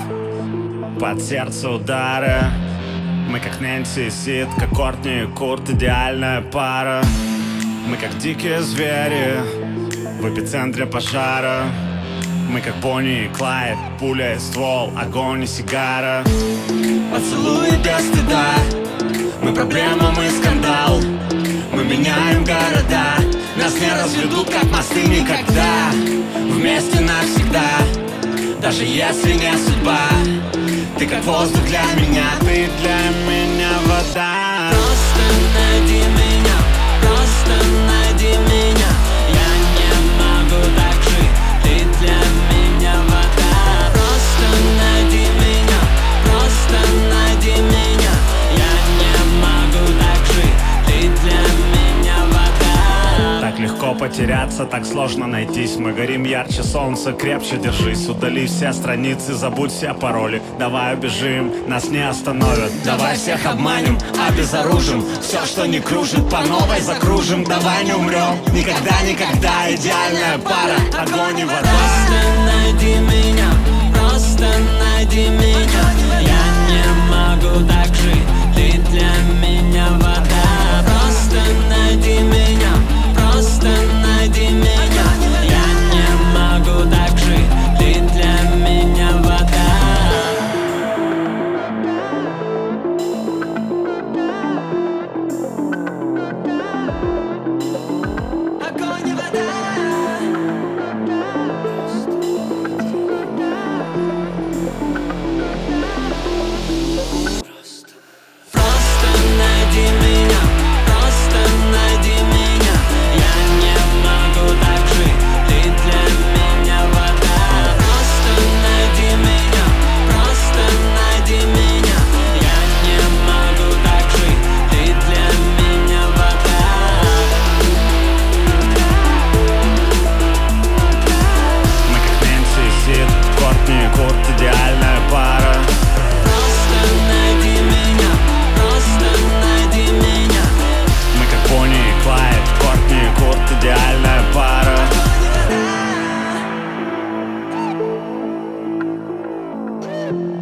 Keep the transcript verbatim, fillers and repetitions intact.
под сердце удары. Мы как Нэнси и Сид, как Кортни и Курт, идеальная пара. Мы как дикие звери в эпицентре пожара. Мы как Бонни и Клайд, пуля и ствол, огонь и сигара. Поцелуи без стыда, мы проблема, мы скандал. Мы меняем города, нас не разведут, как мосты никогда. Вместе навсегда, даже если не судьба. Ты как воздух для меня, ты для меня вода. Просто найди меня, просто найди меня. Я не могу так жить, ты для меня вода. Просто найди меня, просто найди меня. Я не могу так жить, ты для меня вода. Так легко потеряться, так сложно найтись. Мы горим ярче солнца, крепче держись. Удали все страницы, забудь все пароли. Давай убежим, нас не остановят. Давай всех обманем, обезоружим. Все, что не кружит, по новой закружим. Давай не умрем, никогда, никогда. Идеальная пара, огонь и вода. Просто найди меня, просто найди меня. Я не могу так жить, ты для меня вода. Просто найди меня, просто найди меня. Я не могу так жить, ты для меня вода. Огонь и вода. Просто найди меня, просто найди меня. Я не могу так жить, ты для меня вода. Просто найди меня, просто найди меня. Я не могу так жить, ты для меня вода. Мы как Нэнси и Сид, Кортни и Курт, идеальная пара. Просто найди меня, просто найди меня. Мы как Бонни и Клайд, Кортни и Курт, идеальная пара. Огонь и вода.